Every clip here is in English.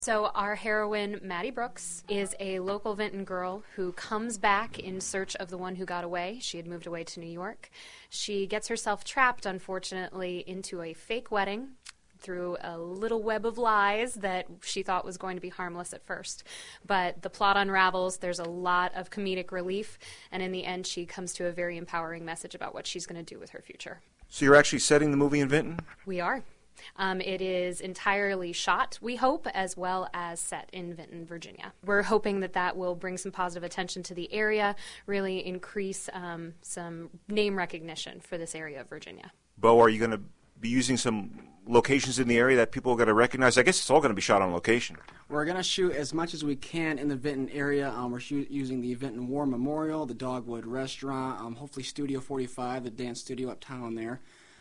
So our heroine, Maddie Brooks, is a local Vinton girl who comes back in search of the one who got away. She had moved away to New York. She gets herself trapped, unfortunately, into a fake wedding through a little web of lies that she thought was going to be harmless at first. But the plot unravels, there's a lot of comedic relief, and in the end she comes to a very empowering message about what she's going to do with her future. So you're actually setting the movie in Vinton? We are. It is entirely shot, we hope, as well as set in Vinton, Virginia. We're hoping that that will bring some positive attention to the area, really increase some name recognition for this area of Virginia. Bo, are you going to be using some locations in the area that people are going to recognize? I guess it's all going to be shot on location. We're going to shoot as much as we can in the Vinton area. We're using the Vinton War Memorial, the Dogwood Restaurant, hopefully Studio 45, the dance studio uptown there.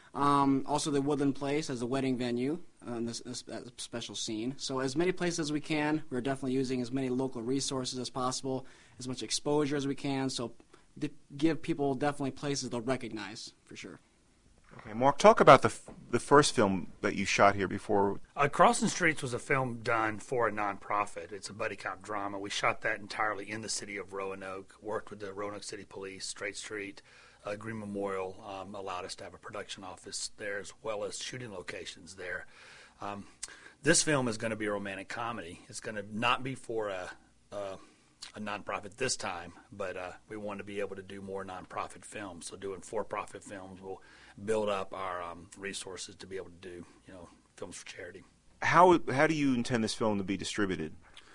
Also the Woodland Place as a wedding venue, this special scene. So as many places as we can. We're definitely using as many local resources as possible, as much exposure as we can, so give people definitely places they'll recognize, for sure. Okay, Mark, talk about the first film that you shot here before. Crossing Streets was a film done for a nonprofit. It's a buddy cop drama. We shot that entirely in the city of Roanoke, worked with the Roanoke City Police, Straight Street, Green Memorial allowed us to have a production office there as well as shooting locations there. This film is going to be a romantic comedy. It's going to not be for a nonprofit this time, but we want to be able to do more nonprofit films. So doing for-profit films will build up our resources to be able to do films for charity. How do you intend this film to be distributed?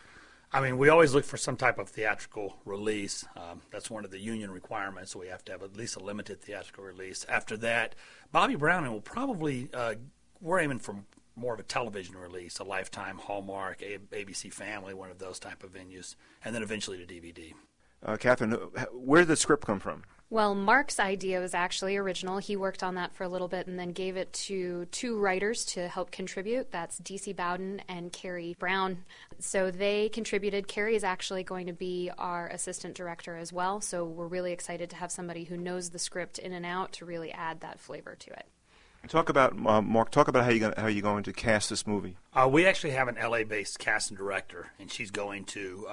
I mean, we always look for some type of theatrical release. That's one of the union requirements, so we have to have at least a limited theatrical release. After that, Bobby Browning will probably, we're aiming for more of a television release, a Lifetime, Hallmark, ABC Family, one of those type of venues, and then eventually to DVD. Catherine, where did the script come from? Well, Mark's idea was actually original. He worked on that for a little bit and then gave it to two writers to help contribute. That's D.C. Bowden and Carrie Brown. So they contributed. Carrie is actually going to be our assistant director as well. So we're really excited to have somebody who knows the script in and out to really add that flavor to it. Talk about, Mark, talk about how you're going to cast this movie. We actually have an L.A.-based casting director, and she's going to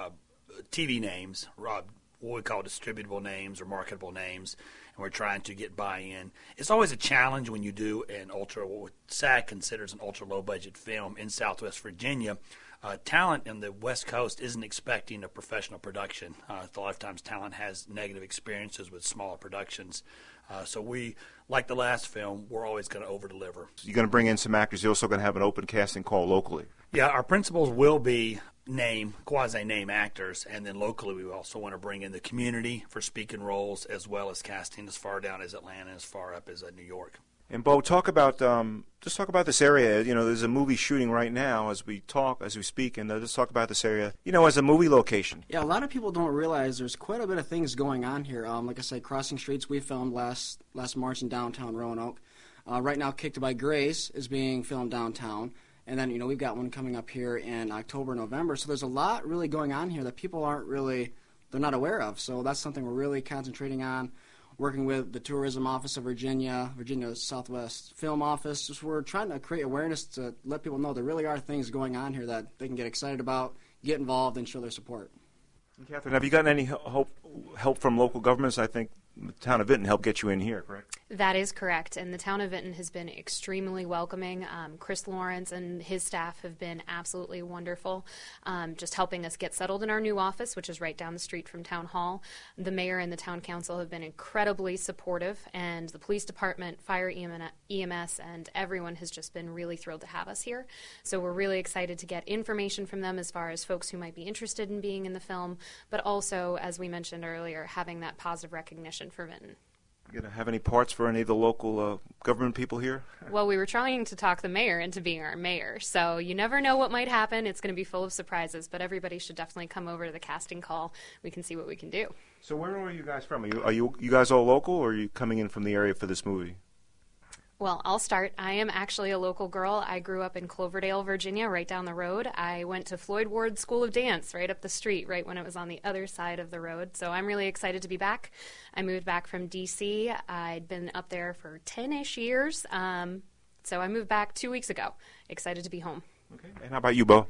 TV names, what we call distributable names or marketable names, and we're trying to get buy-in. It's always a challenge when you do what SAG considers an ultra-low-budget film in Southwest Virginia. Talent in the West Coast isn't expecting a professional production. A lot of times talent has negative experiences with smaller productions. So we, like the last film, we're always going to over-deliver. You're going to bring in some actors. You're also going to have an open casting call locally. Yeah, our principals will be quasi-name actors, and then locally we also want to bring in the community for speaking roles as well as casting as far down as Atlanta and as far up as New York. And Bo, talk about this area. There's a movie shooting right now as we speak, and just talk about this area, as a movie location. Yeah, a lot of people don't realize there's quite a bit of things going on here. Like I said, Crossing Streets we filmed last March in downtown Roanoke. Right now, Kicked by Grace is being filmed downtown. And then, we've got one coming up here in October, November. So there's a lot really going on here that people they're not aware of. So that's something we're really concentrating on, working with the Tourism Office of Virginia Southwest Film Office. Just we're trying to create awareness to let people know there really are things going on here that they can get excited about, get involved, and show their support. And Catherine, have you gotten any help from local governments? I think the town of Vinton helped get you in here, correct? That is correct, and the town of Vinton has been extremely welcoming. Chris Lawrence and his staff have been absolutely wonderful, just helping us get settled in our new office, which is right down the street from Town Hall. The mayor and the town council have been incredibly supportive, and the police department, fire, EMS, and everyone has just been really thrilled to have us here. So we're really excited to get information from them as far as folks who might be interested in being in the film, but also, as we mentioned earlier, having that positive recognition for Vinton. You going to have any parts for any of the local government people here? Well, we were trying to talk the mayor into being our mayor, so you never know what might happen. It's going to be full of surprises, but everybody should definitely come over to the casting call. We can see what we can do. So where are you guys from? Are you guys all local, or are you coming in from the area for this movie? Well, I'll start. I am actually a local girl. I grew up in Cloverdale, Virginia, right down the road. I went to Floyd Ward School of Dance right up the street, right when it was on the other side of the road. So I'm really excited to be back. I moved back from D.C. I'd been up there for 10-ish years. So I moved back 2 weeks ago. Excited to be home. Okay. And how about you, Bo?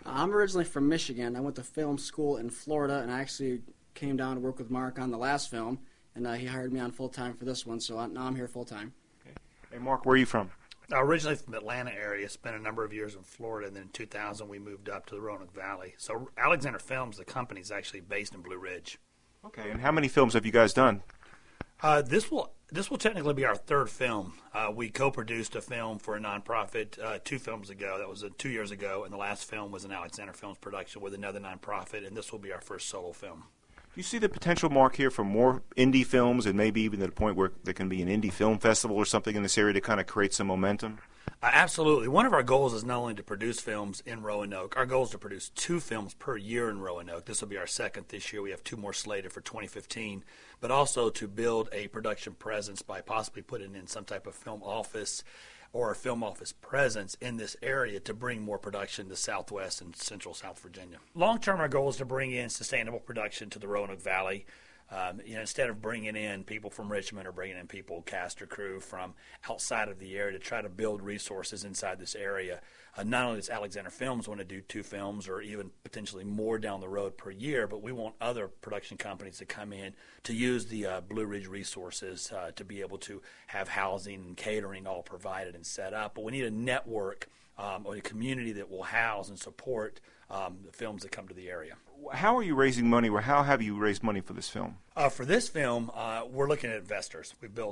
I'm originally from Michigan. I went to film school in Florida, and I actually came down to work with Mark on the last film, and he hired me on full-time for this one, so now I'm here full-time. Okay. Hey, Mark, where are you from? Originally from the Atlanta area, spent a number of years in Florida, and then in 2000 we moved up to the Roanoke Valley. So Alexander Films, the company, is actually based in Blue Ridge. Okay, and how many films have you guys done? This will technically be our third film. We co-produced a film for a nonprofit 2 films ago. That was 2 years ago, and the last film was an Alexander Films production with another nonprofit, and this will be our first solo film. Do you see the potential, Mark, here for more indie films, and maybe even to the point where there can be an indie film festival or something in this area to kind of create some momentum? Absolutely. One of our goals is not only to produce films in Roanoke. Our goal is to produce 2 films per year in Roanoke. This will be our second this year. We have 2 more slated for 2015. But also to build a production presence by possibly putting in some type of film office or a film office presence in this area to bring more production to Southwest and Central South Virginia. Long term, our goal is to bring in sustainable production to the Roanoke Valley. Instead of bringing in people from Richmond or bringing in people, cast or crew from outside of the area to try to build resources inside this area. Not only does Alexander Films want to do 2 films or even potentially more down the road per year, but we want other production companies to come in to use the Blue Ridge resources to be able to have housing and catering all provided and set up. But we need a network or a community that will house and support the films that come to the area. How are you raising money, or how have you raised money for this film? For this film, we're looking at investors.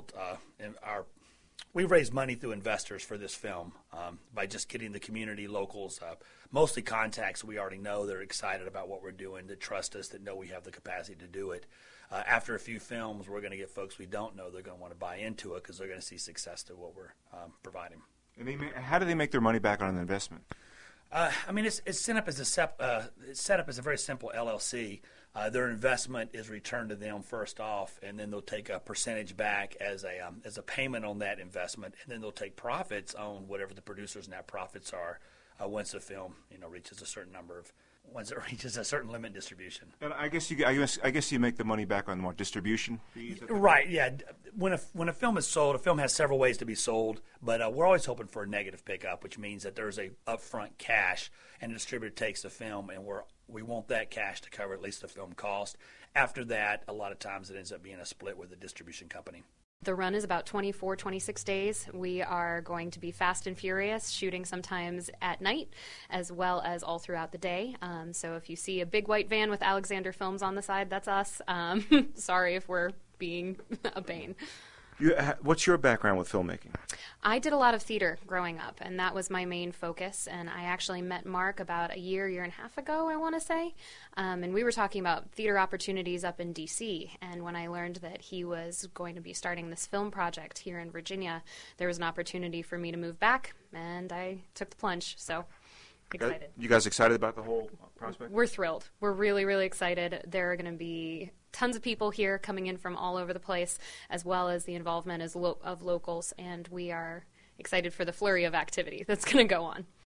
We raised money through investors for this film by just getting the community locals, mostly contacts we already know. They're excited about what we're doing, that trust us, that know we have the capacity to do it. After a few films, we're going to get folks we don't know. They're going to want to buy into it because they're going to see success to what we're providing. And how do they make their money back on an investment? It's set up as a very simple LLC. Their investment is returned to them first off, and then they'll take a percentage back as a payment on that investment, and then they'll take profits on whatever the producer's net profits are once the film reaches a certain number of. Once it reaches a certain limit distribution. And I guess you make the money back on what, distribution fees? Right, yeah. When a film is sold, a film has several ways to be sold, but we're always hoping for a negative pickup, which means that there's a upfront cash, and the distributor takes the film, and we want that cash to cover at least the film cost. After that, a lot of times it ends up being a split with the distribution company. The run is about 24, 26 days. We are going to be fast and furious, shooting sometimes at night as well as all throughout the day. So if you see a big white van with Alexander Films on the side, that's us. Sorry if we're being a bane. What's your background with filmmaking? I did a lot of theater growing up, and that was my main focus. And I actually met Mark about a year and a half ago, I want to say. And we were talking about theater opportunities up in D.C. And when I learned that he was going to be starting this film project here in Virginia, there was an opportunity for me to move back, and I took the plunge. So excited. You guys excited about the whole prospect? We're thrilled. We're really, really excited. There are going to be tons of people here coming in from all over the place, as well as the involvement of locals, and we are excited for the flurry of activity that's going to go on.